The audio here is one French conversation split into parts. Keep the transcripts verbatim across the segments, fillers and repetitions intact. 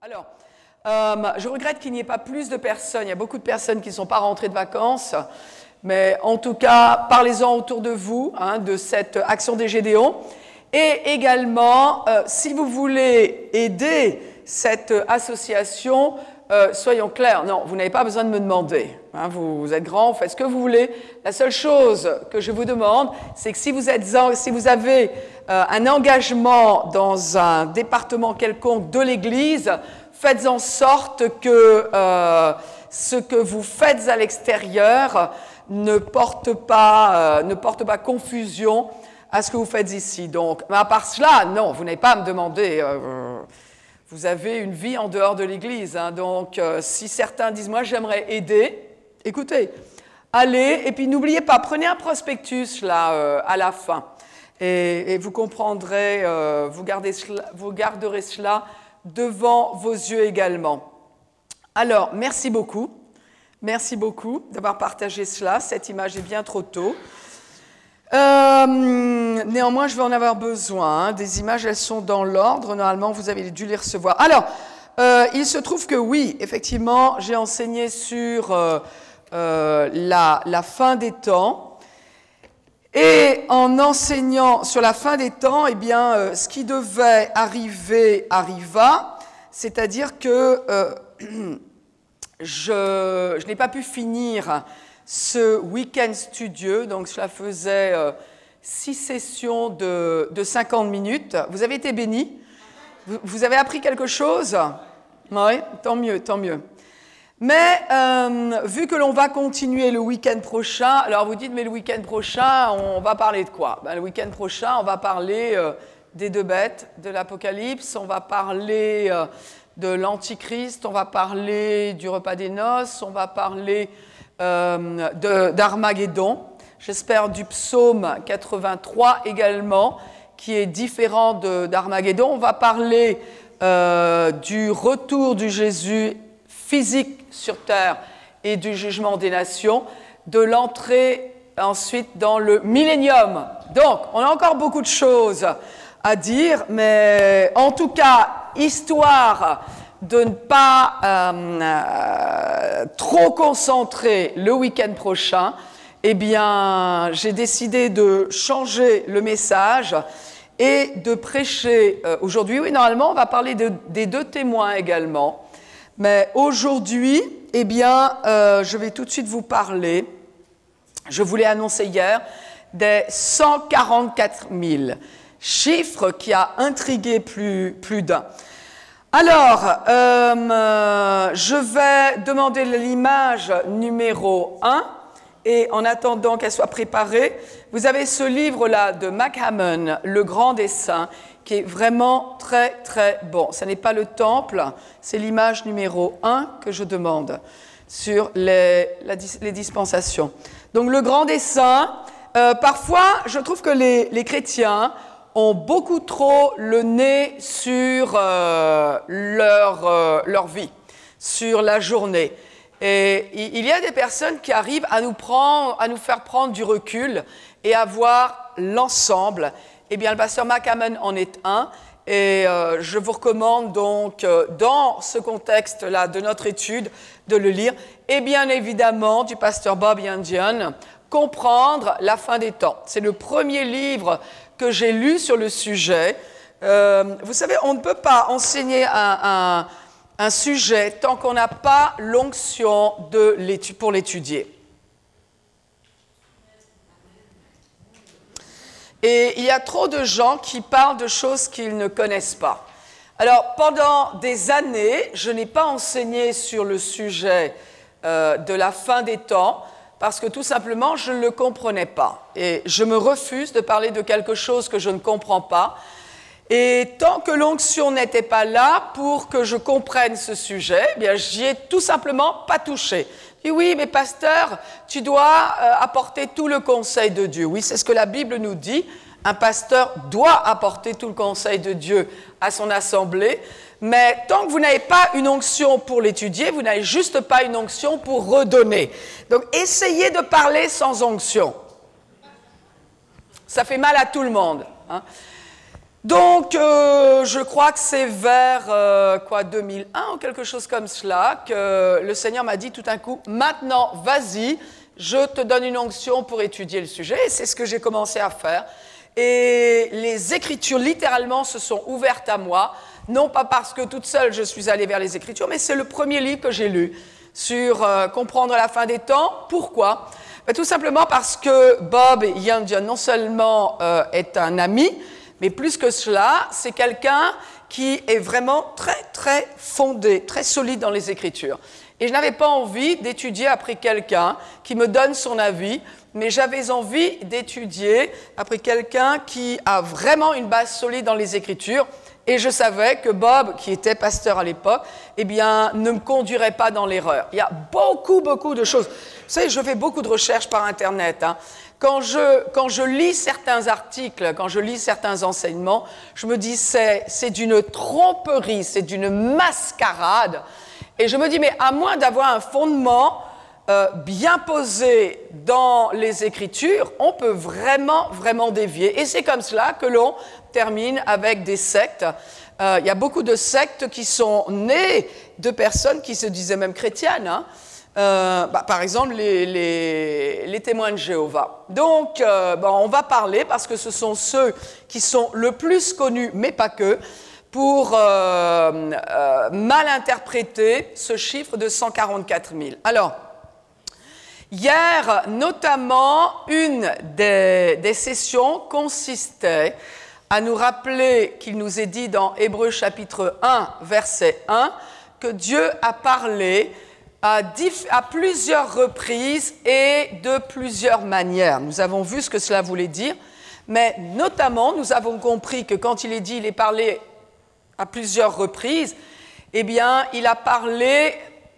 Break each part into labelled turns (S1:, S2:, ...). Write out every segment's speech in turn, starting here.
S1: Alors, euh, je regrette qu'il n'y ait pas plus de personnes. Il y a beaucoup de personnes qui ne sont pas rentrées de vacances. Mais en tout cas, parlez-en autour de vous, hein, de cette action des Gédéons. Et également, euh, si vous voulez aider cette association, euh, soyons clairs, non, vous n'avez pas besoin de me demander. Hein, vous, vous êtes grand, vous faites ce que vous voulez. La seule chose que je vous demande, c'est que si vous, êtes, si vous avez euh, un engagement dans un département quelconque de l'Église, faites en sorte que euh, ce que vous faites à l'extérieur ne porte pas, euh, ne porte pas confusion à ce que vous faites ici. Donc, mais à part cela, non, vous n'avez pas à me demander. Euh, vous avez une vie en dehors de l'Église. Hein, donc, euh, si certains disent, moi, j'aimerais aider, écoutez, allez, et puis n'oubliez pas, prenez un prospectus là euh, à la fin, et, et vous comprendrez, euh, vous, gardez cela, vous garderez cela devant vos yeux également. Alors, merci beaucoup. Merci beaucoup d'avoir partagé cela. Cette image est bien trop tôt. Euh, néanmoins, je vais en avoir besoin. Hein. Des images, elles sont dans l'ordre. Normalement, vous avez dû les recevoir. Alors, euh, il se trouve que oui, effectivement, j'ai enseigné sur euh, euh, la, la fin des temps. Et en enseignant sur la fin des temps, eh bien, euh, ce qui devait arriver arriva. C'est-à-dire que euh, je, je n'ai pas pu finir ce week-end studieux, donc cela faisait euh, six sessions de, de cinquante minutes. Vous avez été bénis? Vous, vous avez appris quelque chose? Oui, tant mieux, tant mieux. Mais euh, vu que l'on va continuer le week-end prochain, alors vous dites, mais le week-end prochain, on va parler de quoi? Ben, le week-end prochain, on va parler euh, des deux bêtes de l'Apocalypse, on va parler euh, de l'Antichrist, on va parler du repas des noces, on va parler Euh, de, d'Armageddon, j'espère du psaume quatre-vingt-trois également, qui est différent de, d'Armageddon. On va parler euh, du retour du Jésus physique sur terre et du jugement des nations, de l'entrée ensuite dans le millénium. Donc, on a encore beaucoup de choses à dire, mais en tout cas, histoire de ne pas euh, euh, trop concentrer le week-end prochain, eh bien, j'ai décidé de changer le message et de prêcher euh, aujourd'hui. Oui, normalement, on va parler de, des deux témoins également, mais aujourd'hui, eh bien, euh, je vais tout de suite vous parler, je vous l'ai annoncé hier, des cent quarante-quatre mille, chiffre qui a intrigué plus, plus d'un. Alors, euh, je vais demander l'image numéro un, et en attendant qu'elle soit préparée, vous avez ce livre-là de McHamon, Le Grand des Saints, qui est vraiment très, très bon. Ce n'est pas le temple, c'est l'image numéro un que je demande sur les, la, les dispensations. Donc, Le Grand des Saints, euh, parfois, je trouve que les, les chrétiens ont beaucoup trop le nez sur euh, leur, euh, leur vie, sur la journée. Et il y a des personnes qui arrivent à nous, prendre, à nous faire prendre du recul et à voir l'ensemble. Eh bien, le pasteur McHamon en est un. Et euh, je vous recommande donc, euh, dans ce contexte-là de notre étude, de le lire. Et bien évidemment, du pasteur Bob Yandian, Comprendre la fin des temps. C'est le premier livre que j'ai lu sur le sujet. Euh, vous savez, on ne peut pas enseigner un, un, un sujet tant qu'on n'a pas l'onction de l'étu- pour l'étudier. Et il y a trop de gens qui parlent de choses qu'ils ne connaissent pas. Alors, pendant des années, je n'ai pas enseigné sur le sujet euh, de la fin des temps, parce que tout simplement, je ne le comprenais pas. Et je me refuse de parler de quelque chose que je ne comprends pas. Et tant que l'onction n'était pas là pour que je comprenne ce sujet, eh bien, j'y ai tout simplement pas touché. Je dis, oui, mais pasteur, tu dois euh, apporter tout le conseil de Dieu. Oui, c'est ce que la Bible nous dit. Un pasteur doit apporter tout le conseil de Dieu à son assemblée. Mais tant que vous n'avez pas une onction pour l'étudier, vous n'avez juste pas une onction pour redonner. Donc, essayez de parler sans onction. Ça fait mal à tout le monde. Hein. Donc, euh, je crois que c'est vers euh, quoi, deux mille un ou quelque chose comme cela que le Seigneur m'a dit tout d'un coup, maintenant, vas-y, je te donne une onction pour étudier le sujet. Et c'est ce que j'ai commencé à faire. Et les Écritures, littéralement, se sont ouvertes à moi, non pas parce que toute seule je suis allée vers les Écritures, mais c'est le premier livre que j'ai lu sur euh, comprendre la fin des temps. Pourquoi ? Ben, tout simplement parce que Bob Yandian, non seulement euh, est un ami, mais plus que cela, c'est quelqu'un qui est vraiment très, très fondé, très solide dans les Écritures. Et je n'avais pas envie d'étudier après quelqu'un qui me donne son avis, mais j'avais envie d'étudier après quelqu'un qui a vraiment une base solide dans les Écritures. Et je savais que Bob, qui était pasteur à l'époque, eh bien, ne me conduirait pas dans l'erreur. Il y a beaucoup, beaucoup de choses. Vous savez, je fais beaucoup de recherches par Internet, hein. Quand je, quand je lis certains articles, quand je lis certains enseignements, je me dis c'est, c'est d'une tromperie, c'est d'une mascarade. Et je me dis, mais à moins d'avoir un fondement euh, bien posé dans les Écritures, on peut vraiment, vraiment dévier. Et c'est comme cela que l'on termine avec des sectes. Euh, il y a beaucoup de sectes qui sont nées de personnes qui se disaient même chrétiennes, hein. Euh, bah, par exemple, les, les, les témoins de Jéhovah. Donc, euh, bah, on va parler, parce que ce sont ceux qui sont le plus connus, mais pas que, pour euh, euh, mal interpréter ce chiffre de cent quarante-quatre mille. Alors, hier, notamment, une des, des sessions consistait à nous rappeler qu'il nous est dit dans Hébreux chapitre un, verset un, que Dieu a parlé À, diff- à plusieurs reprises et de plusieurs manières. Nous avons vu ce que cela voulait dire, mais notamment, nous avons compris que quand il est dit, il est parlé à plusieurs reprises, eh bien, il a parlé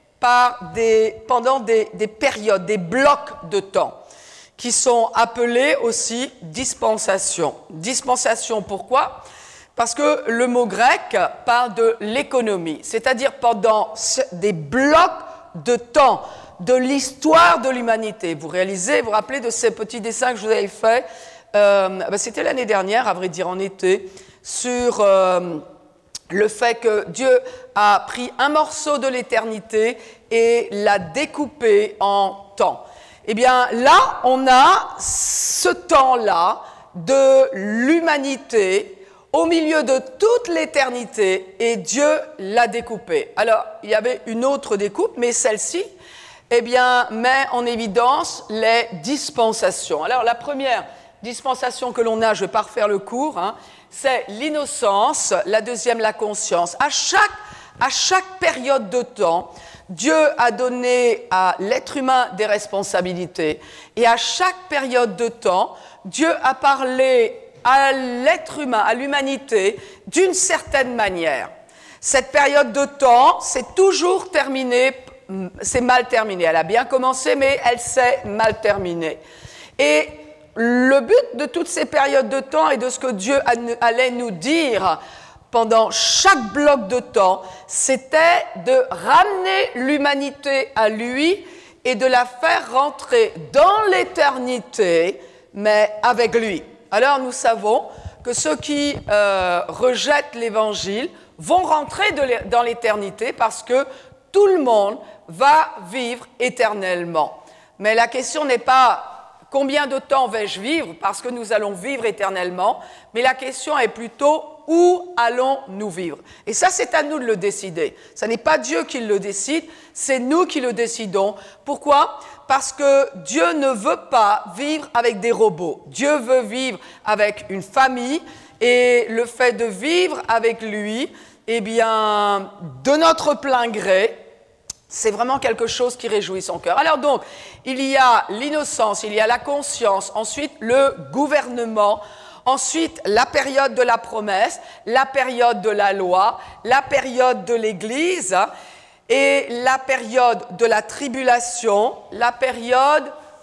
S1: par des, pendant des, des périodes, des blocs de temps, qui sont appelés aussi dispensations. Dispensation, pourquoi ? Parce que le mot grec parle de l'économie, c'est-à-dire pendant des blocs de temps, de l'histoire de l'humanité. Vous réalisez, vous vous rappelez de ces petits dessins que je vous avais faits, euh, ben c'était l'année dernière, à vrai dire en été, sur euh, le fait que Dieu a pris un morceau de l'éternité et l'a découpé en temps. Eh bien là, on a ce temps-là de l'humanité au milieu de toute l'éternité, et Dieu l'a découpé. Alors, il y avait une autre découpe, mais celle-ci, eh bien, met en évidence les dispensations. Alors, la première dispensation que l'on a, je ne vais pas refaire le cours, hein, c'est l'innocence, la deuxième, la conscience. À chaque, à chaque période de temps, Dieu a donné à l'être humain des responsabilités, et à chaque période de temps, Dieu a parlé à l'être humain, à l'humanité, d'une certaine manière. Cette période de temps, c'est toujours terminé, c'est mal terminé. Elle a bien commencé, mais elle s'est mal terminée. Et le but de toutes ces périodes de temps et de ce que Dieu allait nous dire pendant chaque bloc de temps, c'était de ramener l'humanité à lui et de la faire rentrer dans l'éternité, mais avec lui. Alors nous savons que ceux qui euh, rejettent l'Évangile vont rentrer de dans l'éternité parce que tout le monde va vivre éternellement. Mais la question n'est pas combien de temps vais-je vivre, parce que nous allons vivre éternellement, mais la question est plutôt où allons-nous vivre ? Et ça, c'est à nous de le décider. Ce n'est pas Dieu qui le décide, c'est nous qui le décidons. Pourquoi ? Parce que Dieu ne veut pas vivre avec des robots. Dieu veut vivre avec une famille, et le fait de vivre avec lui, eh bien, de notre plein gré, c'est vraiment quelque chose qui réjouit son cœur. Alors donc, il y a l'innocence, il y a la conscience, ensuite le gouvernement, ensuite la période de la promesse, la période de la loi, la période de l'Église, et la période de la tribulation, la période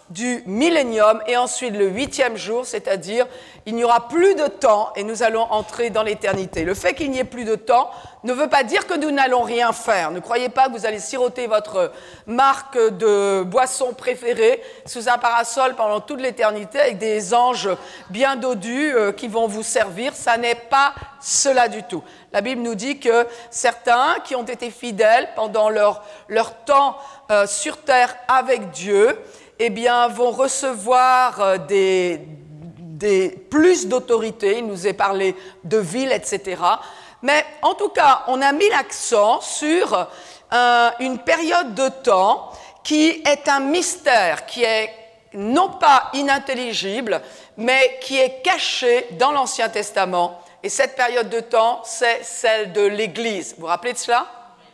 S1: du millénium et ensuite le huitième jour, c'est-à-dire il n'y aura plus de temps et nous allons entrer dans l'éternité. Le fait qu'il n'y ait plus de temps ne veut pas dire que nous n'allons rien faire. Ne croyez pas que vous allez siroter votre marque de boisson préférée sous un parasol pendant toute l'éternité avec des anges bien dodus euh, qui vont vous servir. Ça n'est pas cela du tout. La Bible nous dit que certains qui ont été fidèles pendant leur, leur temps euh, sur terre avec Dieu, eh bien, vont recevoir euh, des, des, plus d'autorité. Il nous est parlé de villes, et cetera. Mais en tout cas, on a mis l'accent sur euh, une période de temps qui est un mystère, qui est non pas inintelligible, mais qui est caché dans l'Ancien Testament. Et cette période de temps, c'est celle de l'Église. Vous vous rappelez de cela?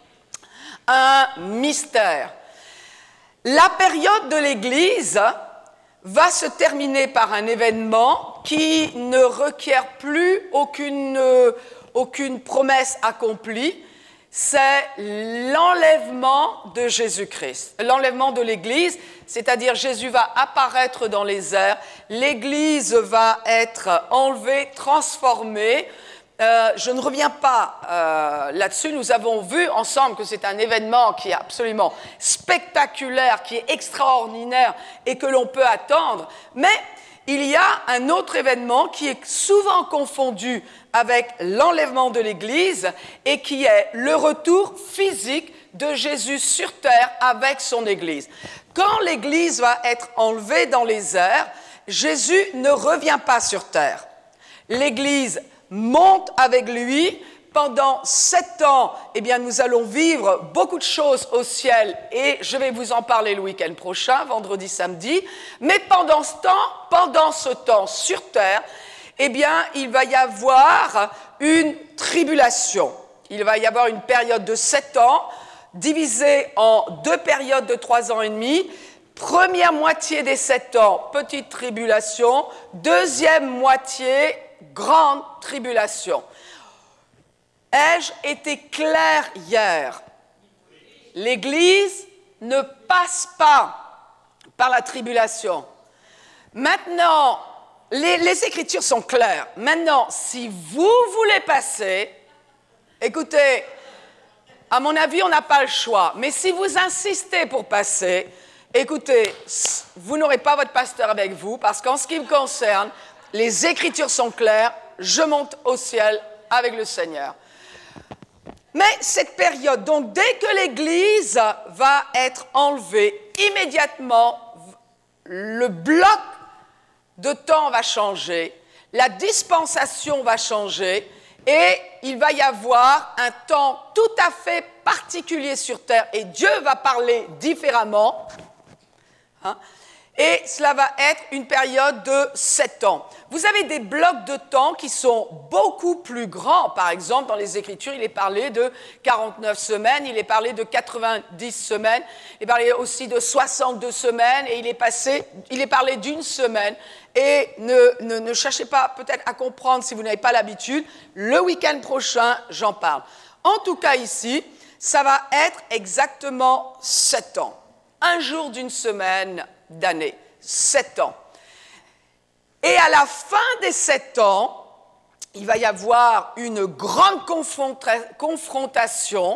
S1: Un mystère. La période de l'Église va se terminer par un événement qui ne requiert plus aucune, euh, aucune promesse accomplie. C'est l'enlèvement de Jésus-Christ, l'enlèvement de l'Église, c'est-à-dire Jésus va apparaître dans les airs, l'Église va être enlevée, transformée. Euh, je ne reviens pas euh, là-dessus, nous avons vu ensemble que c'est un événement qui est absolument spectaculaire, qui est extraordinaire et que l'on peut attendre, mais il y a un autre événement qui est souvent confondu avec l'enlèvement de l'Église et qui est le retour physique de Jésus sur terre avec son Église. Quand l'Église va être enlevée dans les airs, Jésus ne revient pas sur terre. L'Église monte avec lui. Pendant sept ans, eh bien, nous allons vivre beaucoup de choses au ciel et je vais vous en parler le week-end prochain, vendredi, samedi. Mais pendant ce temps, pendant ce temps sur terre, eh bien, il va y avoir une tribulation. Il va y avoir une période de sept ans divisée en deux périodes de trois ans et demi. Première moitié des sept ans, petite tribulation. Deuxième moitié, grande tribulation. Ai-je été clair hier? L'Église ne passe pas par la tribulation. Maintenant, les, les Écritures sont claires. Maintenant, si vous voulez passer, écoutez, à mon avis, on n'a pas le choix. Mais si vous insistez pour passer, écoutez, vous n'aurez pas votre pasteur avec vous, parce qu'en ce qui me concerne, les Écritures sont claires, je monte au ciel avec le Seigneur. Mais cette période, donc dès que l'Église va être enlevée, immédiatement, le bloc de temps va changer, la dispensation va changer et il va y avoir un temps tout à fait particulier sur terre et Dieu va parler différemment. Hein, et cela va être une période de sept ans. Vous avez des blocs de temps qui sont beaucoup plus grands. Par exemple, dans les Écritures, il est parlé de quarante-neuf semaines, il est parlé de quatre-vingt-dix semaines, il est parlé aussi de soixante-deux semaines, et il est, passé, il est parlé d'une semaine. Et ne, ne, ne cherchez pas peut-être à comprendre si vous n'avez pas l'habitude. Le week-end prochain, j'en parle. En tout cas ici, ça va être exactement sept ans. Un jour d'une semaine d'année, sept ans. Et à la fin des sept ans, il va y avoir une grande confronta- confrontation.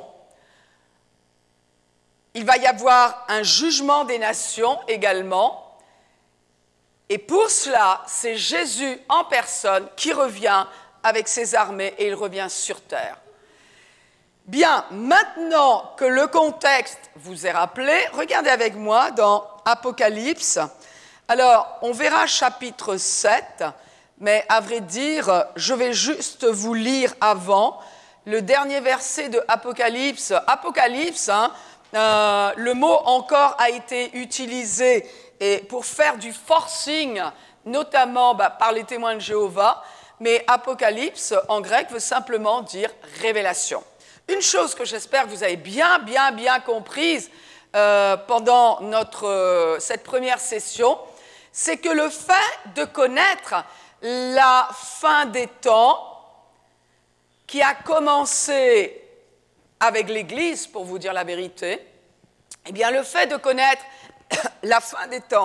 S1: Il va y avoir un jugement des nations également. Et pour cela, c'est Jésus en personne qui revient avec ses armées et il revient sur terre. Bien, maintenant que le contexte vous est rappelé, regardez avec moi dans Apocalypse. Alors, on verra chapitre sept, mais à vrai dire, je vais juste vous lire avant le dernier verset de Apocalypse. Apocalypse, hein, euh, le mot encore a été utilisé et pour faire du forcing, notamment bah, par les témoins de Jéhovah, mais Apocalypse en grec veut simplement dire révélation. Une chose que j'espère que vous avez bien, bien, bien comprise euh, pendant notre, euh, cette première session, c'est que le fait de connaître la fin des temps, qui a commencé avec l'Église, pour vous dire la vérité, eh bien le fait de connaître la fin des temps,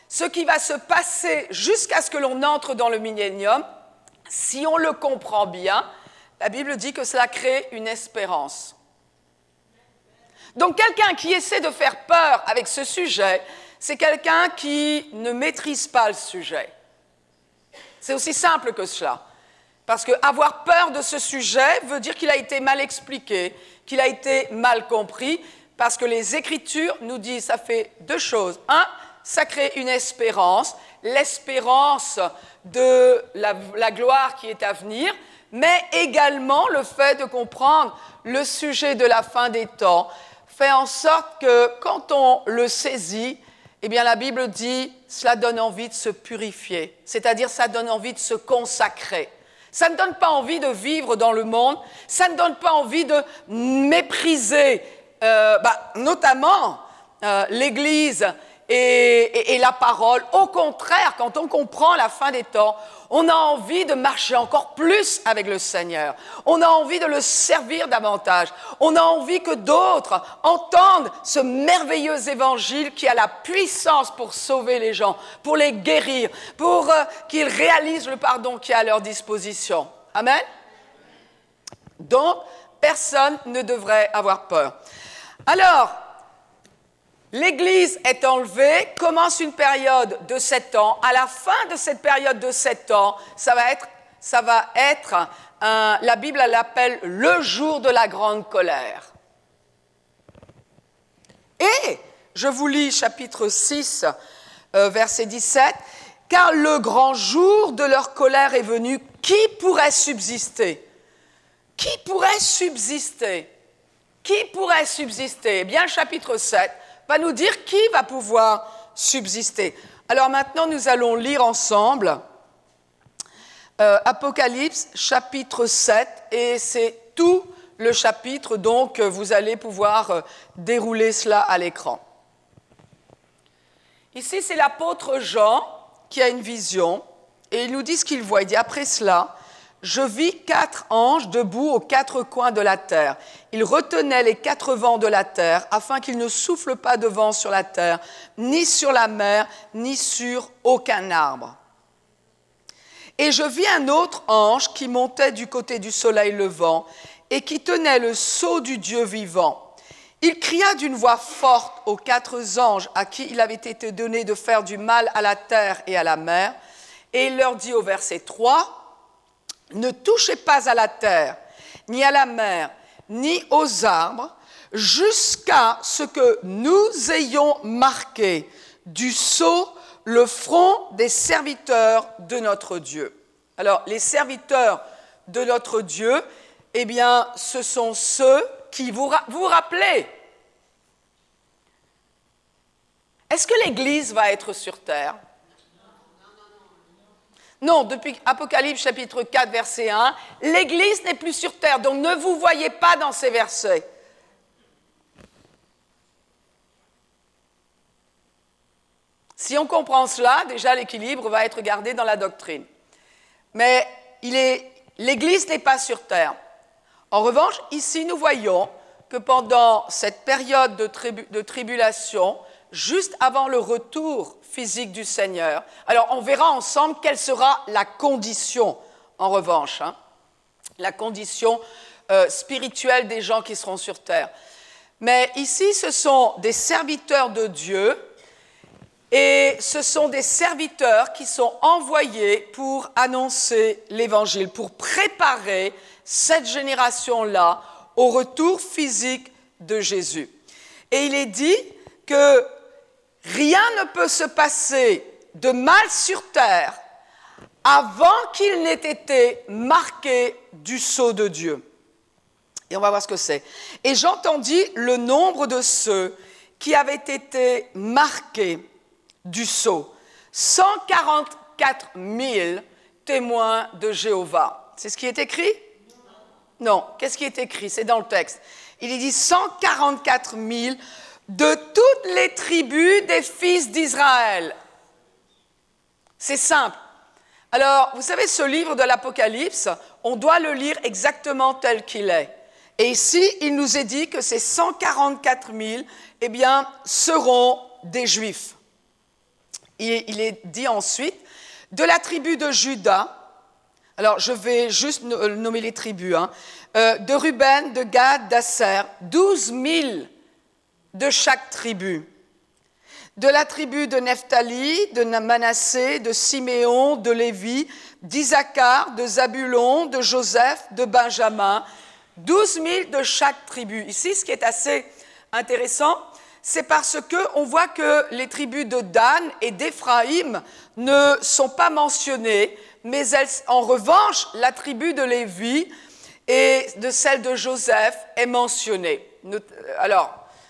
S1: ce qui va se passer jusqu'à ce que l'on entre dans le millénium, si on le comprend bien, la Bible dit que cela crée une espérance. Donc quelqu'un qui essaie de faire peur avec ce sujet, c'est quelqu'un qui ne maîtrise pas le sujet. C'est aussi simple que cela. Parce qu'avoir peur de ce sujet veut dire qu'il a été mal expliqué, qu'il a été mal compris, parce que les Écritures nous disent, ça fait deux choses. Un, ça crée une espérance, l'espérance de la, la gloire qui est à venir, mais également le fait de comprendre le sujet de la fin des temps fait en sorte que quand on le saisit, eh bien la Bible dit, cela donne envie de se purifier, c'est-à-dire ça donne envie de se consacrer. Ça ne donne pas envie de vivre dans le monde, ça ne donne pas envie de mépriser, euh, bah, notamment euh, l'Église et, et, et la parole. Au contraire, quand on comprend la fin des temps, on a envie de marcher encore plus avec le Seigneur. On a envie de le servir davantage. On a envie que d'autres entendent ce merveilleux évangile qui a la puissance pour sauver les gens, pour les guérir, pour euh, qu'ils réalisent le pardon qui est à leur disposition. Amen? Donc, personne ne devrait avoir peur. Alors, l'Église est enlevée, commence une période de sept ans. À la fin de cette période de sept ans, ça va être, ça va être un, la Bible l'appelle le jour de la grande colère. Et, je vous lis chapitre six, euh, verset dix-sept, « Car le grand jour de leur colère est venu, qui pourrait subsister ?» Qui pourrait subsister? Qui pourrait subsister? Eh bien, le chapitre sept va nous dire qui va pouvoir subsister. Alors maintenant, nous allons lire ensemble euh, Apocalypse chapitre sept, et c'est tout le chapitre, donc vous allez pouvoir euh, dérouler cela à l'écran. Ici, c'est l'apôtre Jean qui a une vision, et il nous dit ce qu'il voit. Il dit, après cela, je vis quatre anges debout aux quatre coins de la terre. Ils retenaient les quatre vents de la terre, afin qu'ils ne soufflent pas de vent sur la terre, ni sur la mer, ni sur aucun arbre. Et je vis un autre ange qui montait du côté du soleil levant, et qui tenait le sceau du Dieu vivant. Il cria d'une voix forte aux quatre anges à qui il avait été donné de faire du mal à la terre et à la mer, et il leur dit au verset trois, « Ne touchez pas à la terre, ni à la mer, ni aux arbres, jusqu'à ce que nous ayons marqué du sceau le front des serviteurs de notre Dieu. » Alors, les serviteurs de notre Dieu, eh bien, ce sont ceux qui vous, vous vous rappelez. Est-ce que l'Église va être sur terre? Non, depuis Apocalypse chapitre quatre, verset un, l'Église n'est plus sur terre, donc ne vous voyez pas dans ces versets. Si on comprend cela, déjà l'équilibre va être gardé dans la doctrine. Mais il est, l'Église n'est pas sur terre. En revanche, ici nous voyons que pendant cette période de, tribu, de tribulation, juste avant le retour physique du Seigneur. Alors, on verra ensemble quelle sera la condition, en revanche, hein, la condition euh, spirituelle des gens qui seront sur terre. Mais ici, ce sont des serviteurs de Dieu, et ce sont des serviteurs qui sont envoyés pour annoncer l'Évangile, pour préparer cette génération-là au retour physique de Jésus. Et il est dit que rien ne peut se passer de mal sur terre avant qu'il n'ait été marqué du sceau de Dieu. Et on va voir ce que c'est. Et j'entendis le nombre de ceux qui avaient été marqués du sceau. cent quarante-quatre mille témoins de Jéhovah. C'est ce qui est écrit? Non. Qu'est-ce qui est écrit? C'est dans le texte. Il est dit cent quarante-quatre mille de toutes les tribus des fils d'Israël. C'est simple. Alors, vous savez, ce livre de l'Apocalypse, on doit le lire exactement tel qu'il est. Et ici, il nous est dit que ces cent quarante-quatre mille, eh bien, seront des Juifs. il, il est dit ensuite, de la tribu de Juda, alors je vais juste nommer les tribus, hein, euh, de Ruben, de Gad, d'Asser, douze mille de chaque tribu. De la tribu de Nephtali, de Manassé, de Siméon, de Lévi, d'Isaacar, de Zabulon, de Joseph, de Benjamin, douze mille de chaque tribu. Ici, ce qui est assez intéressant, c'est parce qu'on voit que les tribus de Dan et d'Éphraïm ne sont pas mentionnées, mais elles, en revanche, la tribu de Lévi et de celle de Joseph est mentionnée. Alors,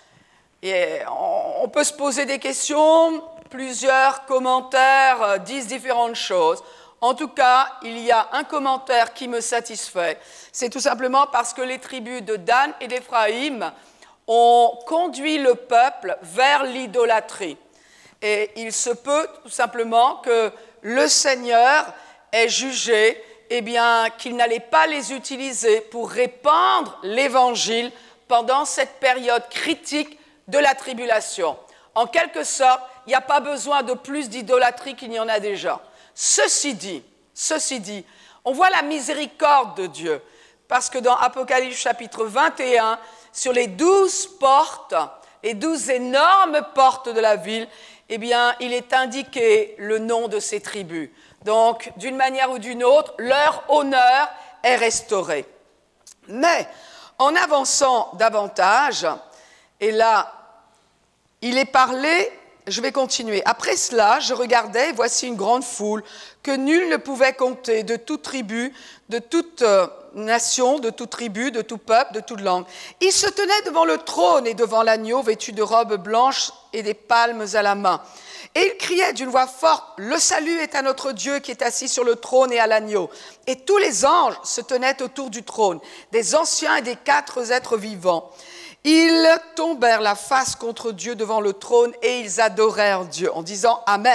S1: on peut se poser des questions, plusieurs commentaires disent différentes choses. En tout cas, il y a un commentaire qui me satisfait. C'est tout simplement parce que les tribus de Dan et d'Éphraïm ont conduit le peuple vers l'idolâtrie. Et il se peut tout simplement que le Seigneur ait jugé eh bien, qu'il n'allait pas les utiliser pour répandre l'Évangile pendant cette période critique de la tribulation. En quelque sorte, il n'y a pas besoin de plus d'idolâtrie qu'il n'y en a déjà. Ceci dit, ceci dit, on voit la miséricorde de Dieu, parce que dans Apocalypse chapitre vingt et un, sur les douze portes, les douze énormes portes de la ville, eh bien, il est indiqué le nom de ces tribus. Donc, d'une manière ou d'une autre, leur honneur est restauré. Mais, en avançant davantage, et là, il est parlé, je vais continuer. Après cela, je regardais, et voici une grande foule que nul ne pouvait compter, de toute tribu, de toute euh, nation, de toute tribu, de tout peuple, de toute langue. Ils se tenaient devant le trône et devant l'agneau, vêtus de robes blanches et des palmes à la main. Et ils criaient d'une voix forte, « Le salut est à notre Dieu qui est assis sur le trône et à l'agneau. » Et tous les anges se tenaient autour du trône, des anciens et des quatre êtres vivants. Ils tombèrent la face contre Dieu devant le trône et ils adorèrent Dieu en disant « Amen ».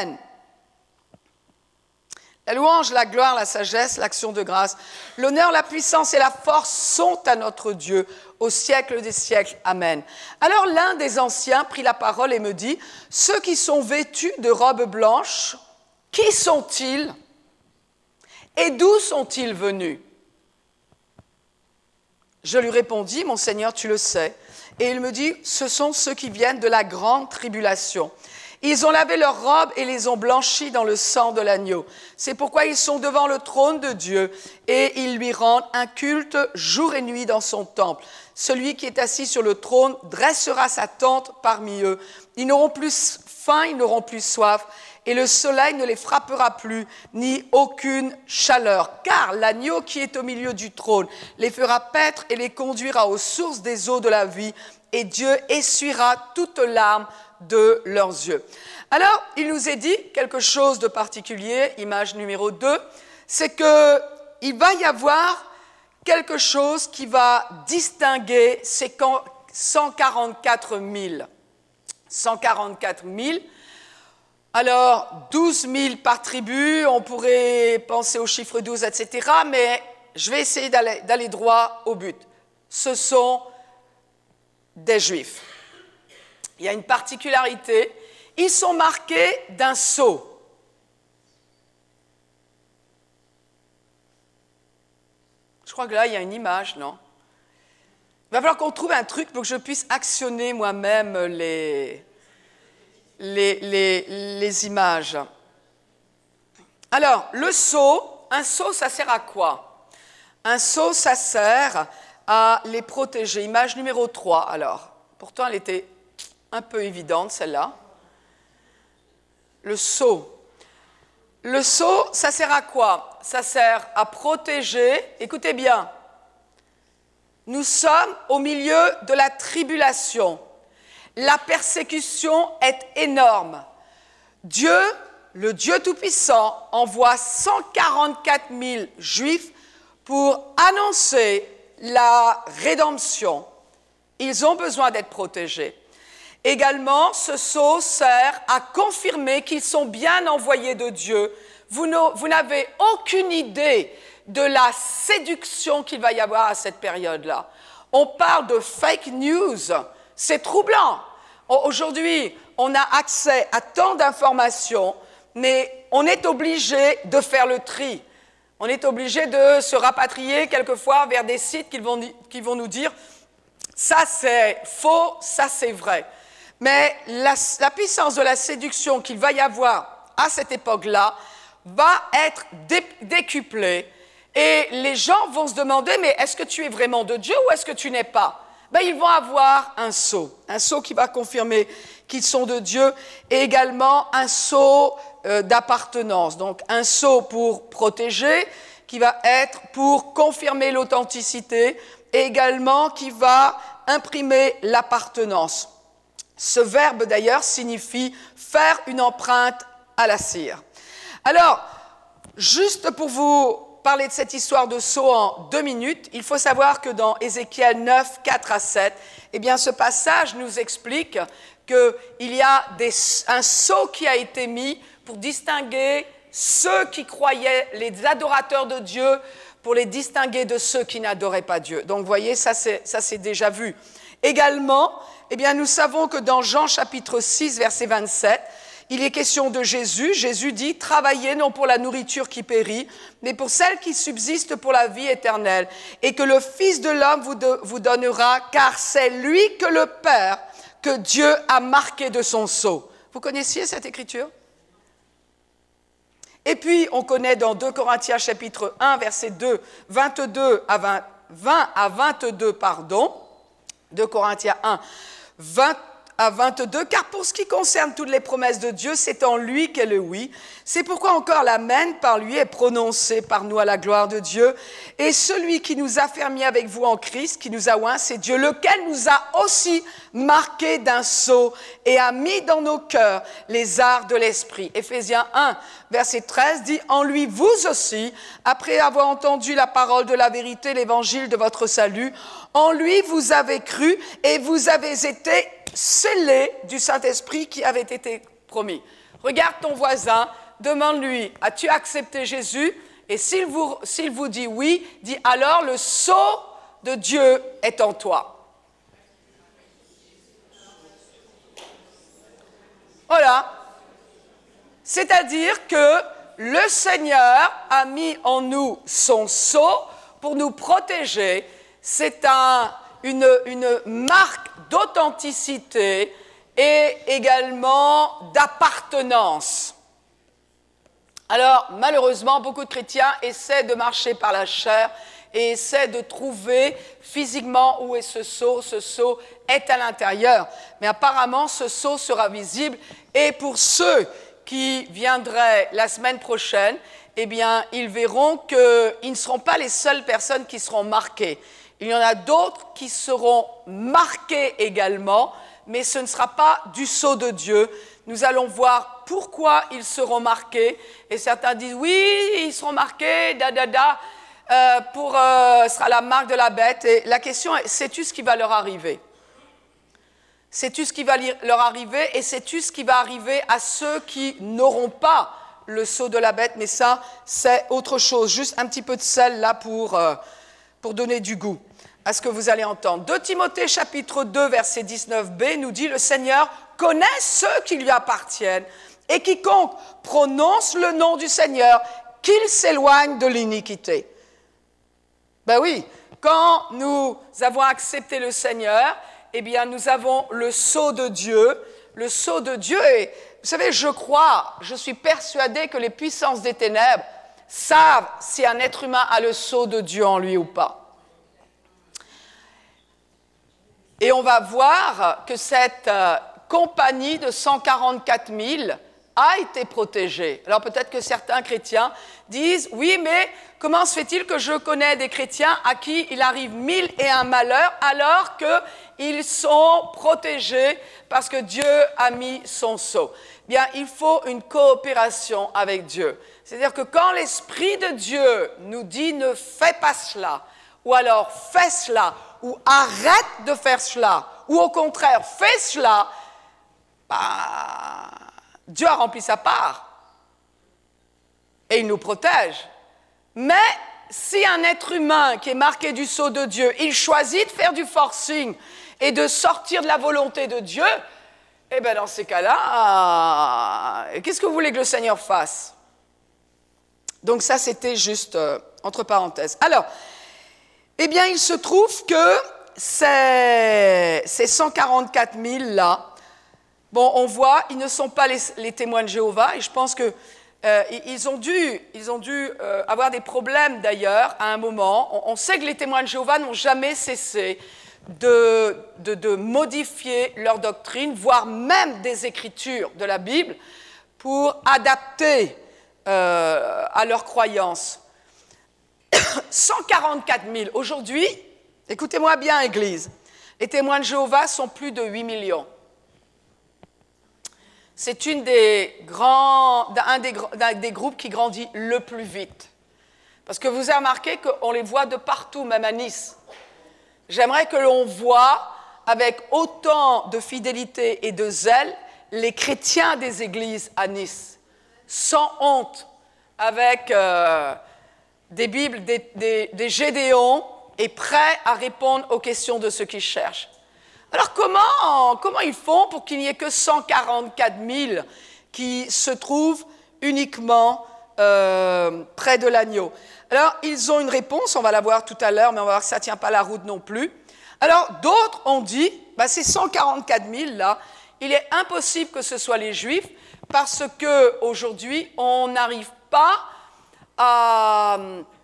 S1: La louange, la gloire, la sagesse, l'action de grâce, l'honneur, la puissance et la force sont à notre Dieu au siècle des siècles. Amen. Alors l'un des anciens prit la parole et me dit, ceux qui sont vêtus de robes blanches, qui sont-ils et d'où sont-ils venus? Je lui répondis, mon Seigneur, tu le sais. Et il me dit, ce sont ceux qui viennent de la grande tribulation. Ils ont lavé leurs robes et les ont blanchies dans le sang de l'agneau. C'est pourquoi ils sont devant le trône de Dieu et ils lui rendent un culte jour et nuit dans son temple. Celui qui est assis sur le trône dressera sa tente parmi eux. Ils n'auront plus faim, ils n'auront plus soif et le soleil ne les frappera plus, ni aucune chaleur. Car l'agneau qui est au milieu du trône les fera paître et les conduira aux sources des eaux de la vie et Dieu essuiera toute larme de leurs yeux. Alors, il nous est dit quelque chose de particulier, image numéro deux, c'est qu'il va y avoir quelque chose qui va distinguer ces cent quarante-quatre mille. cent quarante-quatre mille. Alors, douze mille par tribu, on pourrait penser au chiffre douze, et cetera, mais je vais essayer d'aller, d'aller droit au but. Ce sont des Juifs. Il y a une particularité, ils sont marqués d'un sceau. Je crois que là, il y a une image, non? Il va falloir qu'on trouve un truc pour que je puisse actionner moi-même les, les, les, les images. Alors, le sceau, un sceau, ça sert à quoi? Un sceau, ça sert à les protéger. Image numéro trois, alors. Pourtant, elle était un peu évidente, celle-là. Le sceau. Le sceau, ça sert à quoi? Ça sert à protéger. Écoutez bien. Nous sommes au milieu de la tribulation. La persécution est énorme. Dieu, le Dieu Tout-Puissant, envoie cent quarante-quatre mille Juifs pour annoncer la rédemption. Ils ont besoin d'être protégés. Également, ce sceau sert à confirmer qu'ils sont bien envoyés de Dieu. Vous n'avez aucune idée de la séduction qu'il va y avoir à cette période-là. On parle de fake news, c'est troublant. aujourd'hui, on a accès à tant d'informations, mais on est obligé de faire le tri. On est obligé de se rapatrier quelquefois vers des sites qui vont, qui vont nous dire « ça c'est faux, ça c'est vrai ». Mais la, la puissance de la séduction qu'il va y avoir à cette époque-là va être dé, décuplée. Et les gens vont se demander, mais est-ce que tu es vraiment de Dieu ou est-ce que tu n'es pas? Ben, ils vont avoir un sceau, un sceau qui va confirmer qu'ils sont de Dieu, et également un sceau euh, d'appartenance. Donc un sceau pour protéger, qui va être pour confirmer l'authenticité, et également qui va imprimer l'appartenance. Ce verbe d'ailleurs signifie faire une empreinte à la cire. Alors, juste pour vous parler de cette histoire de sceau en deux minutes, il faut savoir que dans Ézéchiel neuf, quatre à sept, eh bien, ce passage nous explique qu'il y a des, un sceau qui a été mis pour distinguer ceux qui croyaient, les adorateurs de Dieu, pour les distinguer de ceux qui n'adoraient pas Dieu. Donc, vous voyez, ça c'est, ça c'est déjà vu. Également, eh bien, nous savons que dans Jean chapitre six, verset vingt-sept, il est question de Jésus. Jésus dit « Travaillez non pour la nourriture qui périt, mais pour celle qui subsiste pour la vie éternelle, et que le Fils de l'homme vous, de, vous donnera, car c'est lui que le Père, que Dieu a marqué de son sceau. » Vous connaissiez cette écriture? Et puis, on connaît dans deux Corinthiens chapitre un, verset deux, vingt-deux à vingt, vingt à vingt-deux, pardon, deux Corinthiens un, vingt à vingt-deux, car pour ce qui concerne toutes les promesses de Dieu, c'est en lui qu'est le oui. C'est pourquoi encore l'amen par lui est prononcé par nous à la gloire de Dieu. Et celui qui nous a fermés avec vous en Christ, qui nous a oints, c'est Dieu, lequel nous a aussi marqués d'un sceau et a mis dans nos cœurs les arts de l'esprit. Éphésiens un, verset treize dit « En lui, vous aussi, après avoir entendu la parole de la vérité, l'évangile de votre salut, en lui vous avez cru et vous avez été scellés du Saint-Esprit qui avait été promis. » Regarde ton voisin, demande-lui, as-tu accepté Jésus? Et s'il vous, s'il vous dit oui, dis alors le sceau de Dieu est en toi. Voilà. C'est-à-dire que le Seigneur a mis en nous son sceau pour nous protéger. C'est un, une, une marque d'authenticité et également d'appartenance. Alors, malheureusement, beaucoup de chrétiens essaient de marcher par la chair et essaient de trouver physiquement où est ce sceau. Ce sceau est à l'intérieur, mais apparemment, ce sceau sera visible. Et pour ceux qui viendraient la semaine prochaine, eh bien, ils verront qu'ils ne seront pas les seules personnes qui seront marquées. Il y en a d'autres qui seront marqués également, mais ce ne sera pas du sceau de Dieu. Nous allons voir pourquoi ils seront marqués. Et certains disent, oui, ils seront marqués, da, da, da, euh, pour, euh, ce sera la marque de la bête. Et la question est, sais-tu ce qui va leur arriver? Sais-tu ce qui va leur arriver? Et sais-tu ce qui va arriver à ceux qui n'auront pas le sceau de la bête? Mais ça, c'est autre chose. Juste un petit peu de sel là pour, euh, pour donner du goût à ce que vous allez entendre. deux Timothée chapitre deux, verset dix-neuf b nous dit « Le Seigneur connaît ceux qui lui appartiennent, et quiconque prononce le nom du Seigneur, qu'il s'éloigne de l'iniquité. » Ben oui, quand nous avons accepté le Seigneur, eh bien nous avons le sceau de Dieu. Le sceau de Dieu, et vous savez, je crois, je suis persuadé que les puissances des ténèbres savent si un être humain a le sceau de Dieu en lui ou pas. Et on va voir que cette euh, compagnie de cent quarante-quatre mille a été protégée. Alors peut-être que certains chrétiens disent « Oui, mais comment se fait-il que je connais des chrétiens à qui il arrive mille et un malheurs alors qu'ils sont protégés parce que Dieu a mis son sceau ?» Bien, il faut une coopération avec Dieu. C'est-à-dire que quand l'Esprit de Dieu nous dit « Ne fais pas cela », ou alors « Fais cela », ou « Arrête de faire cela », ou au contraire « Fais cela », bah, Dieu a rempli sa part et il nous protège. Mais si un être humain qui est marqué du sceau de Dieu, il choisit de faire du forcing et de sortir de la volonté de Dieu, Eh bien, dans ces cas-là, euh, qu'est-ce que vous voulez que le Seigneur fasse? Donc ça, c'était juste euh, entre parenthèses. Alors, eh bien, il se trouve que ces, ces cent quarante-quatre mille-là, bon, on voit, ils ne sont pas les, les témoins de Jéhovah, et je pense que euh, ils ont dû, ils ont dû euh, avoir des problèmes d'ailleurs à un moment. On, on sait que les témoins de Jéhovah n'ont jamais cessé de, de, de modifier leur doctrine, voire même des écritures de la Bible, pour adapter euh, à leurs croyances. cent quarante-quatre mille. Aujourd'hui, écoutez-moi bien, Église, les témoins de Jéhovah sont plus de huit millions. C'est une des grands, un, des, un des groupes qui grandit le plus vite. Parce que vous avez remarqué qu'on les voit de partout, même à Nice. J'aimerais que l'on voie avec autant de fidélité et de zèle les chrétiens des églises à Nice, sans honte, avec euh, des Bibles, des, des, des Gédéons, et prêts à répondre aux questions de ceux qui cherchent. Alors comment, comment ils font pour qu'il n'y ait que cent quarante-quatre mille qui se trouvent uniquement euh, près de l'agneau? Alors ils ont une réponse, on va la voir tout à l'heure, mais on va voir que ça ne tient pas la route non plus. Alors d'autres ont dit, bah, ces cent quarante-quatre mille là, il est impossible que ce soit les Juifs parce qu'aujourd'hui on n'arrive pas à,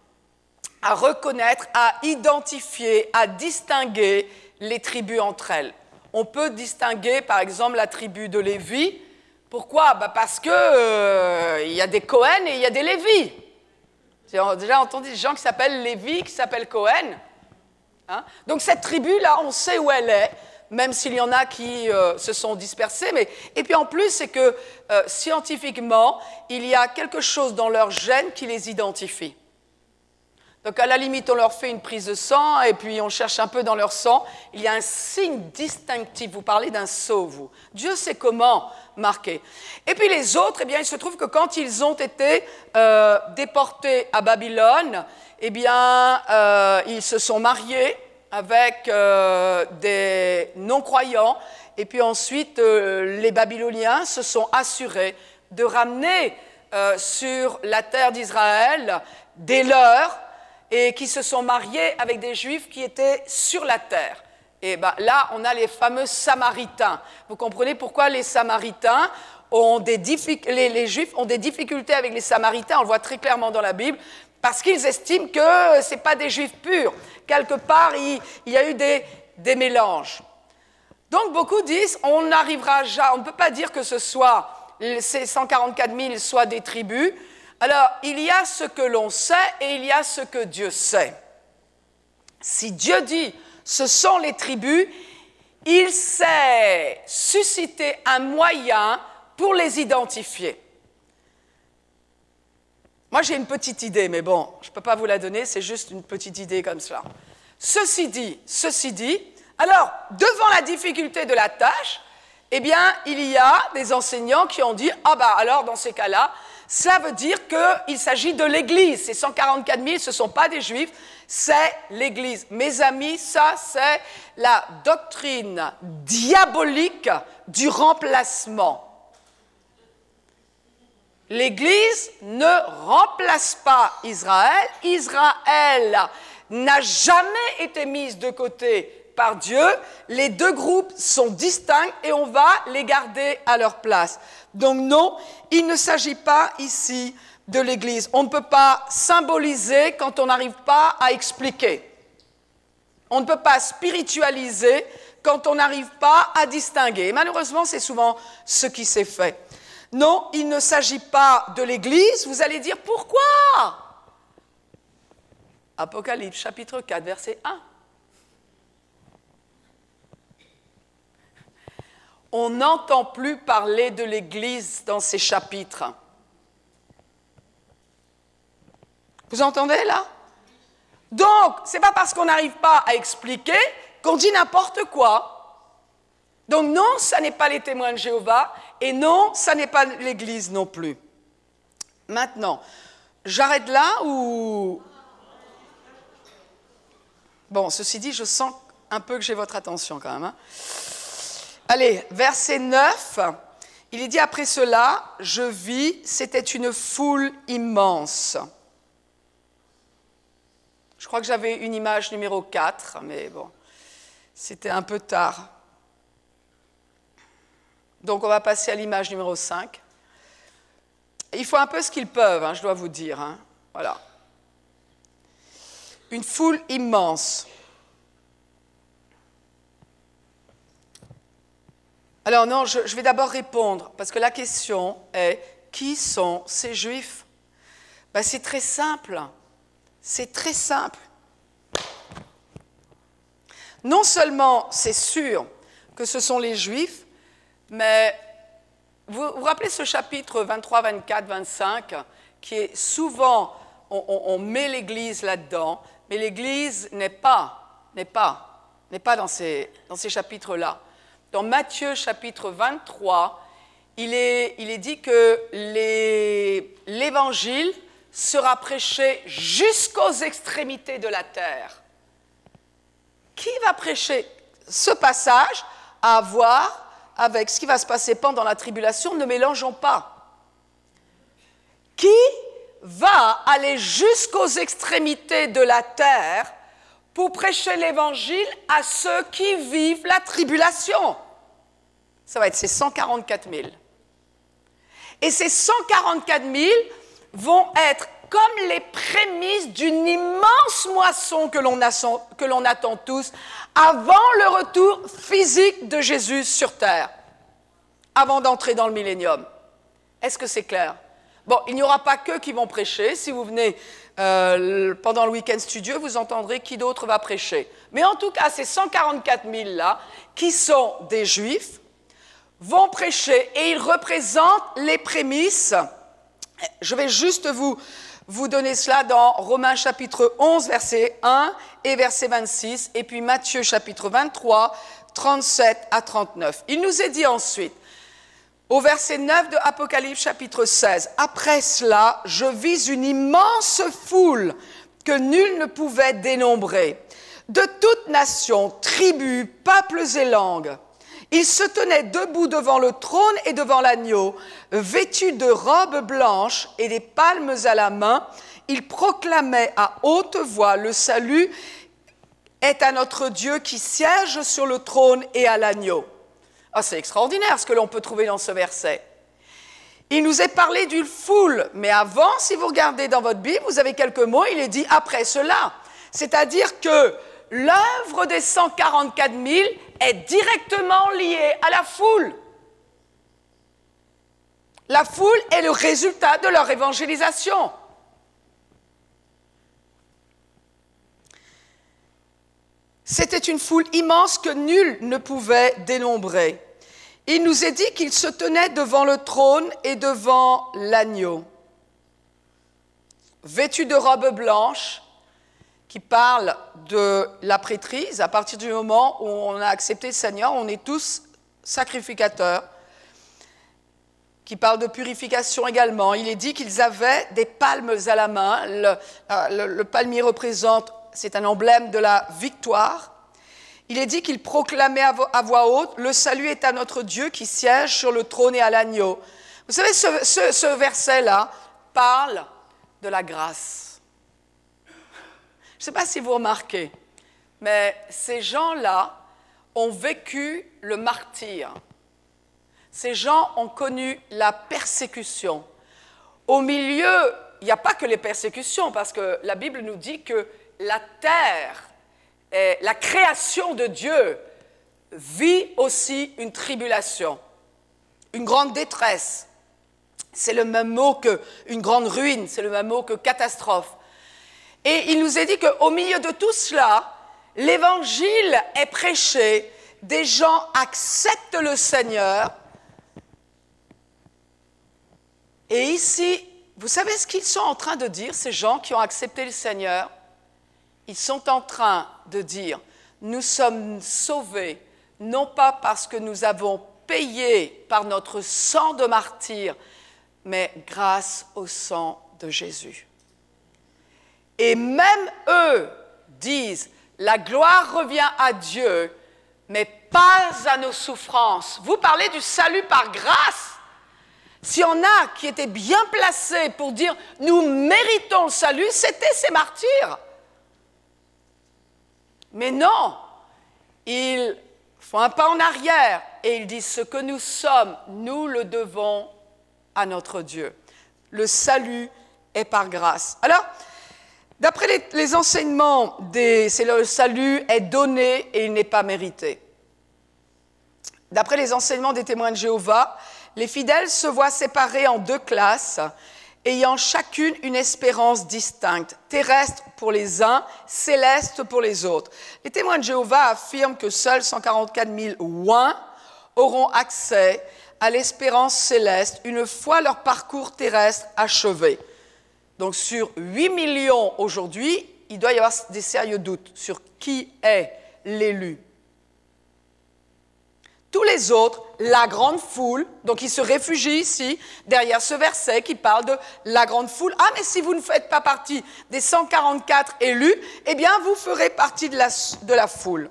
S1: à reconnaître, à identifier, à distinguer les tribus entre elles. On peut distinguer, par exemple, la tribu de Lévi. Pourquoi? Bah parce qu'il euh, y a des Cohen et il y a des Lévi. J'ai déjà entendu des gens qui s'appellent Lévi, qui s'appellent Cohen. Hein? Donc cette tribu-là, on sait où elle est, même s'il y en a qui euh, se sont dispersés. Mais... Et puis en plus, c'est que euh, scientifiquement, il y a quelque chose dans leur gène qui les identifie. Donc à la limite, on leur fait une prise de sang et puis on cherche un peu dans leur sang. Il y a un signe distinctif. Vous parlez d'un sceau, vous. Dieu sait comment marquer. Et puis les autres, eh bien, il se trouve que quand ils ont été euh, déportés à Babylone, eh bien, euh, ils se sont mariés avec euh, des non-croyants. Et puis ensuite, euh, les Babyloniens se sont assurés de ramener euh, sur la terre d'Israël des leurs, et qui se sont mariés avec des Juifs qui étaient sur la terre. Et ben, là, on a les fameux Samaritains. Vous comprenez pourquoi les Samaritains ont des difficultés, les, les Juifs ont des difficultés avec les Samaritains, on le voit très clairement dans la Bible, parce qu'ils estiment que ce n'est pas des Juifs purs. Quelque part, il, il y a eu des, des mélanges. Donc, beaucoup disent, on n'arrivera jamais, on ne peut pas dire que ce soit ces cent quarante-quatre mille soient des tribus. Alors, il y a ce que l'on sait et il y a ce que Dieu sait. Si Dieu dit, ce sont les tribus, il sait susciter un moyen pour les identifier. Moi, j'ai une petite idée, mais bon, je ne peux pas vous la donner, c'est juste une petite idée comme cela. Ceci dit, ceci dit, alors, devant la difficulté de la tâche, eh bien, il y a des enseignants qui ont dit, ah bah alors, dans ces cas-là, cela veut dire qu'il s'agit de l'Église. Ces cent quarante-quatre mille, ce ne sont pas des Juifs, c'est l'Église. Mes amis, ça, c'est la doctrine diabolique du remplacement. L'Église ne remplace pas Israël. Israël n'a jamais été mise de côté par Dieu. Les deux groupes sont distincts et on va les garder à leur place. Donc non, il ne s'agit pas ici de l'Église. On ne peut pas symboliser quand on n'arrive pas à expliquer. On ne peut pas spiritualiser quand on n'arrive pas à distinguer. Et malheureusement, c'est souvent ce qui s'est fait. Non, il ne s'agit pas de l'Église. Vous allez dire pourquoi? Apocalypse chapitre quatre, verset un. On n'entend plus parler de l'Église dans ces chapitres. Vous entendez là? Donc, ce n'est pas parce qu'on n'arrive pas à expliquer qu'on dit n'importe quoi. Donc non, ça n'est pas les témoins de Jéhovah, et non, ça n'est pas l'Église non plus. Maintenant, j'arrête là ou... Bon, ceci dit, je sens un peu que j'ai votre attention quand même. Hein. Allez, verset neuf, il est dit après cela, je vis, c'était une foule immense. Je crois que j'avais une image numéro quatre, mais bon, c'était un peu tard. Donc on va passer à l'image numéro cinq. Il faut un peu ce qu'ils peuvent, hein, je dois vous dire. Hein. Voilà. Une foule immense. Alors non, je, je vais d'abord répondre, parce que la question est, qui sont ces Juifs? Ben, c'est très simple. C'est très simple. Non seulement c'est sûr que ce sont les Juifs, mais vous vous rappelez ce chapitre vingt-trois, vingt-quatre, vingt-cinq, qui est souvent, on, on, on met l'Église là-dedans, mais l'Église n'est pas, n'est pas, n'est pas dans ces, dans ces chapitres-là. Dans Matthieu chapitre vingt-trois, il est, il est dit que les, l'Évangile sera prêché jusqu'aux extrémités de la terre. Qui va prêcher? Ce passage a à voir avec ce qui va se passer pendant la tribulation, ne mélangeons pas. Qui va aller jusqu'aux extrémités de la terre pour prêcher l'Évangile à ceux qui vivent la tribulation? Ça va être ces cent quarante-quatre mille. Et ces cent quarante-quatre mille vont être comme les prémices d'une immense moisson que l'on, a, que l'on attend tous avant le retour physique de Jésus sur terre, avant d'entrer dans le millénium. Est-ce que c'est clair? Bon, il n'y aura pas qu'eux qui vont prêcher. Si vous venez euh, pendant le week-end studieux, vous entendrez qui d'autre va prêcher. Mais en tout cas, ces cent quarante-quatre mille-là, qui sont des Juifs, vont prêcher et ils représentent les prémices. Je vais juste vous, vous donner cela dans Romains chapitre onze, verset un et verset vingt-six, et puis Matthieu chapitre vingt-trois, trente-sept à trente-neuf. Il nous est dit ensuite, au verset neuf de Apocalypse chapitre seize, « Après cela, je vis une immense foule que nul ne pouvait dénombrer, de toutes nations, tribus, peuples et langues. Ils se tenaient debout devant le trône et devant l'agneau, vêtus de robes blanches et des palmes à la main. Ils proclamaient à haute voix, le salut est à notre Dieu qui siège sur le trône et à l'agneau. » Ah, c'est extraordinaire ce que l'on peut trouver dans ce verset. Il nous est parlé d'une foule, mais avant, si vous regardez dans votre Bible, vous avez quelques mots, il est dit « après cela ». C'est-à-dire que l'œuvre des cent quarante-quatre mille est directement liée à la foule. La foule est le résultat de leur évangélisation. C'était une foule immense que nul ne pouvait dénombrer. Il nous est dit qu'ils se tenaient devant le trône et devant l'agneau, vêtus de robes blanches, qui parle de la prêtrise. À partir du moment où on a accepté le Seigneur, on est tous sacrificateurs, qui parle de purification également. Il est dit qu'ils avaient des palmes à la main. Le, le, le palmier représente, c'est un emblème de la victoire. Il est dit qu'ils proclamaient à, vo, à voix haute, « Le salut est à notre Dieu qui siège sur le trône et à l'agneau. » Vous savez, ce, ce, ce verset-là parle de la grâce. Je ne sais pas si vous remarquez, mais ces gens-là ont vécu le martyre. Ces gens ont connu la persécution. Au milieu, il n'y a pas que les persécutions, parce que la Bible nous dit que la terre, et la création de Dieu, vit aussi une tribulation, une grande détresse. C'est le même mot qu'une grande ruine, c'est le même mot que catastrophe. Et il nous est dit qu'au milieu de tout cela, l'Évangile est prêché, des gens acceptent le Seigneur. Et ici, vous savez ce qu'ils sont en train de dire, ces gens qui ont accepté le Seigneur? Ils sont en train de dire, nous sommes sauvés, non pas parce que nous avons payé par notre sang de martyr, mais grâce au sang de Jésus. Et même eux disent, la gloire revient à Dieu, mais pas à nos souffrances. Vous parlez du salut par grâce. S'il y en a qui étaient bien placés pour dire « nous méritons le salut », c'était ces martyrs. Mais non, ils font un pas en arrière et ils disent « ce que nous sommes, nous le devons à notre Dieu ». Le salut est par grâce. Alors, d'après les, les enseignements, des, c'est le salut est donné et il n'est pas mérité. D'après les enseignements des témoins de Jéhovah, les fidèles se voient séparés en deux classes, ayant chacune une espérance distincte, terrestre pour les uns, céleste pour les autres. Les témoins de Jéhovah affirment que seuls cent quarante-quatre mille oints auront accès à l'espérance céleste une fois leur parcours terrestre achevé. Donc sur huit millions aujourd'hui, il doit y avoir des sérieux doutes sur qui est l'élu. Tous les autres, la grande foule, donc ils se réfugient ici, derrière ce verset qui parle de la grande foule. Ah, mais si vous ne faites pas partie des cent quarante-quatre élus, eh bien, vous ferez partie de la, de la foule.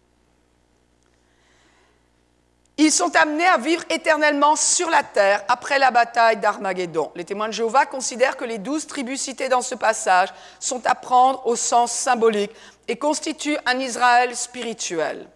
S1: Ils sont amenés à vivre éternellement sur la terre après la bataille d'Armageddon. Les témoins de Jéhovah considèrent que les douze tribus citées dans ce passage sont à prendre au sens symbolique et constituent un Israël spirituel.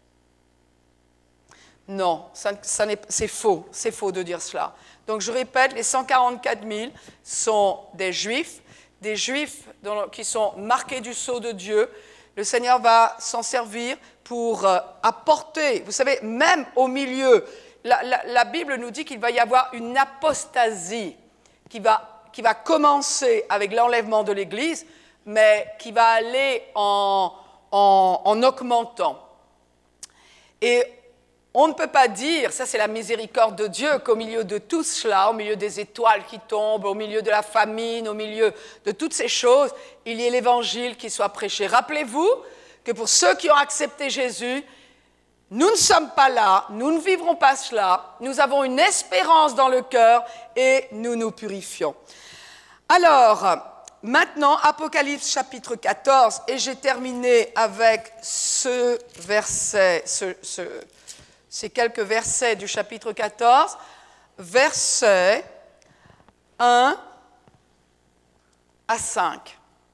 S1: Non, ça, ça n'est, c'est faux, c'est faux de dire cela. Donc je répète, les cent quarante-quatre mille sont des Juifs, des Juifs dont, qui sont marqués du sceau de Dieu. Le Seigneur va s'en servir pour euh, apporter, vous savez, même au milieu, la, la, la Bible nous dit qu'il va y avoir une apostasie qui va, qui va commencer avec l'enlèvement de l'Église, mais qui va aller en, en, en augmentant. Et on ne peut pas dire, ça c'est la miséricorde de Dieu, qu'au milieu de tout cela, au milieu des étoiles qui tombent, au milieu de la famine, au milieu de toutes ces choses, il y ait l'évangile qui soit prêché. Rappelez-vous que pour ceux qui ont accepté Jésus, nous ne sommes pas là, nous ne vivrons pas cela, nous avons une espérance dans le cœur et nous nous purifions. Alors, maintenant, Apocalypse chapitre quatorze, et j'ai terminé avec ce verset, ce... ce ces quelques versets du chapitre quatorze, versets un à cinq.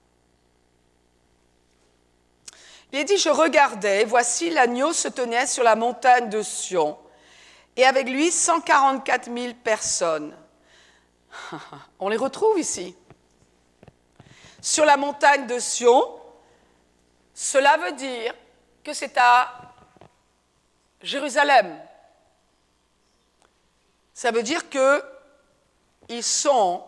S1: Il est dit, je regardais, voici l'agneau se tenait sur la montagne de Sion, et avec lui cent quarante-quatre mille personnes. On les retrouve ici. Sur la montagne de Sion, cela veut dire que c'est à Jérusalem. Ça veut dire qu'ils sont,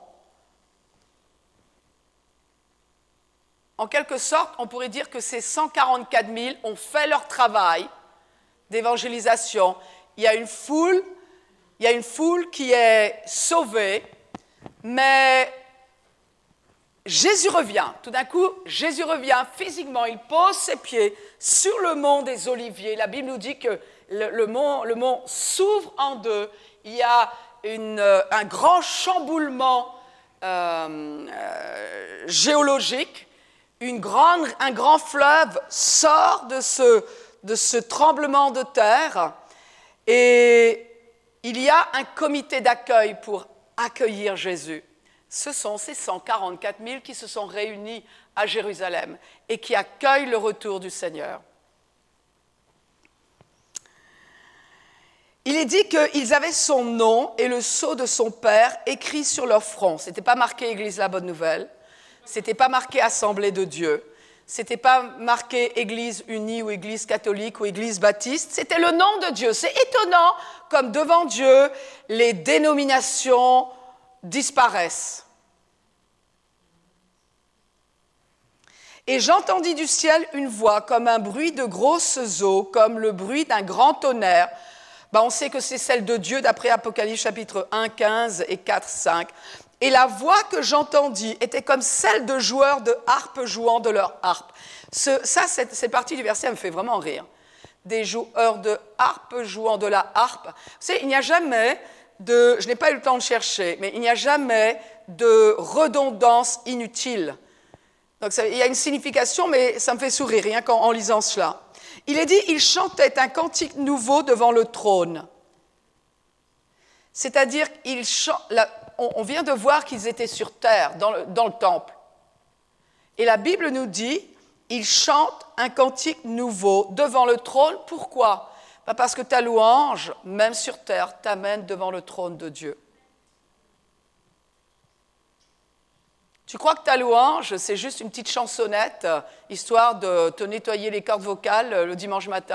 S1: en quelque sorte, on pourrait dire que ces cent quarante-quatre mille ont fait leur travail d'évangélisation. Il y a une foule, il y a une foule qui est sauvée, mais Jésus revient. Tout d'un coup, Jésus revient physiquement, il pose ses pieds sur le mont des Oliviers. La Bible nous dit que Le, le, mont, le mont s'ouvre en deux, il y a une, euh, un grand chamboulement euh, euh, géologique, une grande, un grand fleuve sort de ce, de ce tremblement de terre et il y a un comité d'accueil pour accueillir Jésus. Ce sont ces cent quarante-quatre mille qui se sont réunis à Jérusalem et qui accueillent le retour du Seigneur. Il est dit qu'ils avaient son nom et le sceau de son père écrit sur leur front. Ce n'était pas marqué Église la Bonne Nouvelle, ce n'était pas marqué Assemblée de Dieu, ce n'était pas marqué Église unie ou Église catholique ou Église baptiste, c'était le nom de Dieu. C'est étonnant comme devant Dieu, les dénominations disparaissent. Et j'entendis du ciel une voix comme un bruit de grosses eaux, comme le bruit d'un grand tonnerre. Ben, on sait que c'est celle de Dieu d'après Apocalypse chapitre un, quinze et quatre, cinq. Et la voix que j'entendis était comme celle de joueurs de harpe jouant de leur harpe. Ce, ça, cette, cette partie du verset me fait vraiment rire. Des joueurs de harpe jouant de la harpe. Vous savez, il n'y a jamais de... Je n'ai pas eu le temps de chercher, mais il n'y a jamais de redondance inutile. Donc ça, il y a une signification, mais ça me fait sourire rien qu'en en lisant cela. Il est dit, ils chantaient un cantique nouveau devant le trône. C'est-à-dire, ils chan- la, on, on vient de voir qu'ils étaient sur terre, dans le, dans le temple. Et la Bible nous dit, ils chantent un cantique nouveau devant le trône. Pourquoi ? Ben parce que ta louange, même sur terre, t'amène devant le trône de Dieu. Tu crois que ta louange, c'est juste une petite chansonnette, histoire de te nettoyer les cordes vocales le dimanche matin ?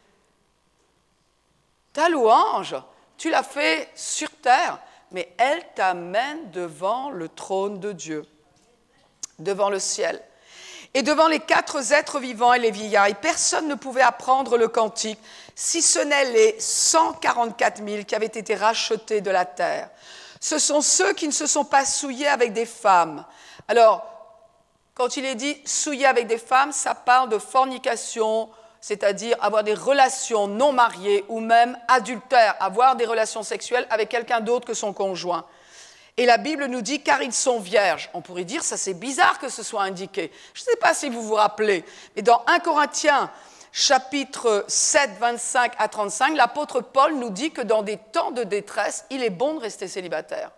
S1: Ta louange, tu l'as fait sur terre, mais elle t'amène devant le trône de Dieu, devant le ciel. Et devant les quatre êtres vivants et les vieillards, et personne ne pouvait apprendre le cantique, si ce n'est les cent quarante-quatre mille qui avaient été rachetés de la terre. Ce sont ceux qui ne se sont pas souillés avec des femmes. Alors, quand il est dit souillés avec des femmes, ça parle de fornication, c'est-à-dire avoir des relations non mariées ou même adultère, avoir des relations sexuelles avec quelqu'un d'autre que son conjoint. Et la Bible nous dit « car ils sont vierges ». On pourrait dire, ça c'est bizarre que ce soit indiqué. Je ne sais pas si vous vous rappelez, mais dans un Corinthiens, chapitre sept, vingt-cinq à trente-cinq, l'apôtre Paul nous dit que dans des temps de détresse, il est bon de rester célibataire.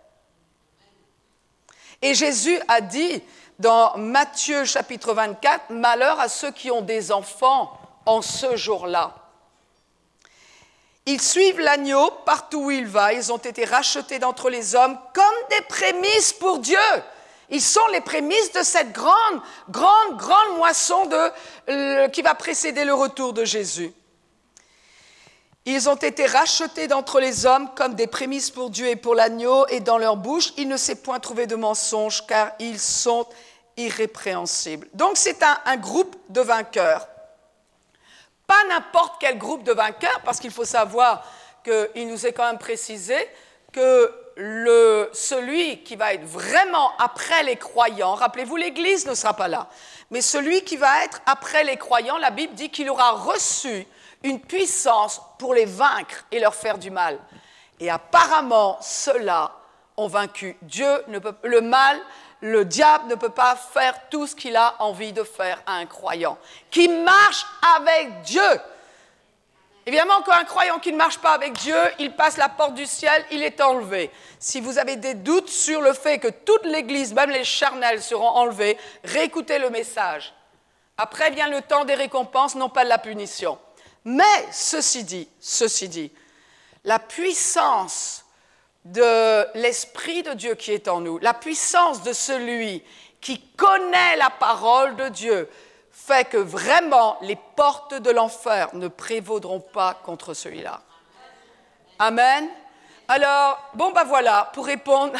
S1: Et Jésus a dit dans Matthieu chapitre vingt-quatre, « malheur à ceux qui ont des enfants en ce jour-là ». Ils suivent l'agneau partout où il va, ils ont été rachetés d'entre les hommes comme des prémices pour Dieu. Ils sont les prémices de cette grande, grande, grande moisson de, euh, qui va précéder le retour de Jésus. Ils ont été rachetés d'entre les hommes comme des prémices pour Dieu et pour l'agneau, et dans leur bouche, il ne s'est point trouvé de mensonge, car ils sont irrépréhensibles. Donc c'est un, un groupe de vainqueurs. Pas n'importe quel groupe de vainqueurs, parce qu'il faut savoir qu'il nous est quand même précisé que le, celui qui va être vraiment après les croyants, rappelez-vous, l'Église ne sera pas là, mais celui qui va être après les croyants, la Bible dit qu'il aura reçu une puissance pour les vaincre et leur faire du mal. Et apparemment, ceux-là ont vaincu. Dieu ne peut, le mal, le diable ne peut pas faire tout ce qu'il a envie de faire à un croyant qui marche avec Dieu. Évidemment, quand un croyant qui ne marche pas avec Dieu, il passe la porte du ciel, il est enlevé. Si vous avez des doutes sur le fait que toute l'Église, même les charnels, seront enlevés, réécoutez le message. Après vient le temps des récompenses, non pas de la punition. Mais, ceci dit, ceci dit, la puissance de l'Esprit de Dieu qui est en nous, la puissance de celui qui connaît la parole de Dieu, fait que vraiment les portes de l'enfer ne prévaudront pas contre celui-là. Amen. Alors, bon ben voilà, pour répondre,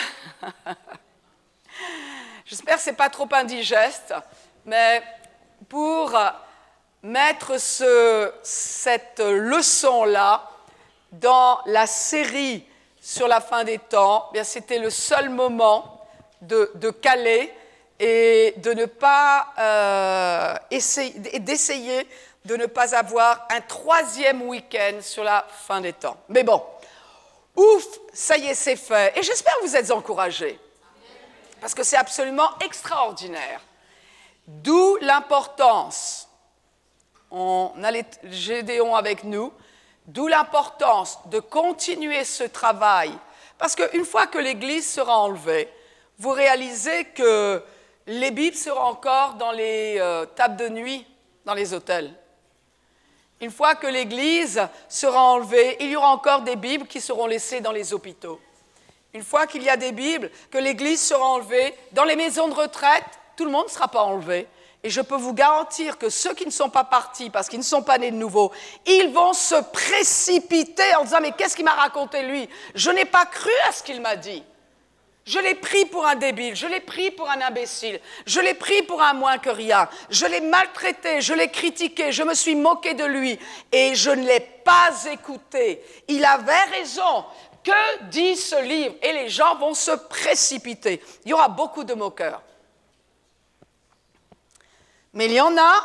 S1: j'espère que ce n'est pas trop indigeste, mais pour mettre ce, cette leçon-là dans la série sur la fin des temps, bien c'était le seul moment de, de caler et de ne pas euh, essayer, d'essayer de ne pas avoir un troisième week-end sur la fin des temps. Mais bon, ouf, ça y est, c'est fait. Et j'espère que vous êtes encouragés, parce que c'est absolument extraordinaire. D'où l'importance, on a les Gédéon avec nous, d'où l'importance de continuer ce travail, parce qu'une fois que l'Église sera enlevée, vous réalisez que les Bibles seront encore dans les euh, tables de nuit, dans les hôtels. Une fois que l'Église sera enlevée, il y aura encore des Bibles qui seront laissées dans les hôpitaux. Une fois qu'il y a des Bibles, que l'Église sera enlevée, dans les maisons de retraite, tout le monde ne sera pas enlevé. Et je peux vous garantir que ceux qui ne sont pas partis parce qu'ils ne sont pas nés de nouveau, ils vont se précipiter en disant « Mais qu'est-ce qu'il m'a raconté lui ? Je n'ai pas cru à ce qu'il m'a dit. Je l'ai pris pour un débile, je l'ai pris pour un imbécile, je l'ai pris pour un moins que rien, je l'ai maltraité, je l'ai critiqué, je me suis moqué de lui et je ne l'ai pas écouté. Il avait raison. Que dit ce livre ? » Et les gens vont se précipiter. Il y aura beaucoup de moqueurs. Mais il y en a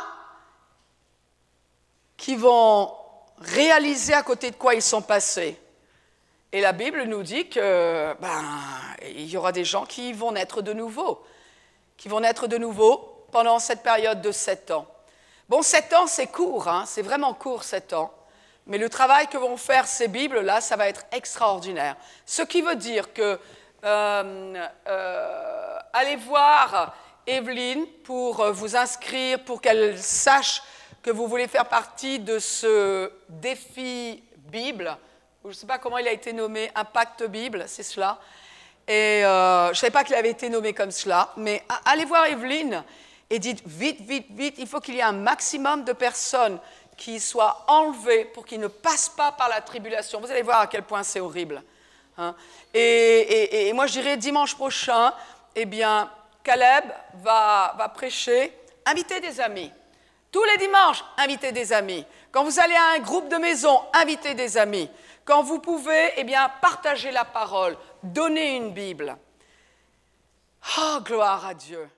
S1: qui vont réaliser à côté de quoi ils sont passés. Et la Bible nous dit que ben, il y aura des gens qui vont naître de nouveau, qui vont naître de nouveau pendant cette période de sept ans. Bon, sept ans, c'est court, hein, c'est vraiment court, sept ans. Mais le travail que vont faire ces Bibles-là, ça va être extraordinaire. Ce qui veut dire que euh, euh, allez voir Evelyne pour vous inscrire, pour qu'elle sache que vous voulez faire partie de ce défi Bible. Je ne sais pas comment il a été nommé, Impact Bible, c'est cela. Et euh, je ne savais pas qu'il avait été nommé comme cela, mais allez voir Evelyne et dites vite, vite, vite, il faut qu'il y ait un maximum de personnes qui soient enlevées pour qu'ils ne passent pas par la tribulation. Vous allez voir à quel point c'est horrible. Hein. Et, et, et moi, je dirais dimanche prochain, eh bien, Caleb va, va prêcher. Invitez des amis. Tous les dimanches, invitez des amis. Quand vous allez à un groupe de maison, invitez des amis. Quand vous pouvez, eh bien, partagez la parole. Donnez une Bible. Oh, gloire à Dieu.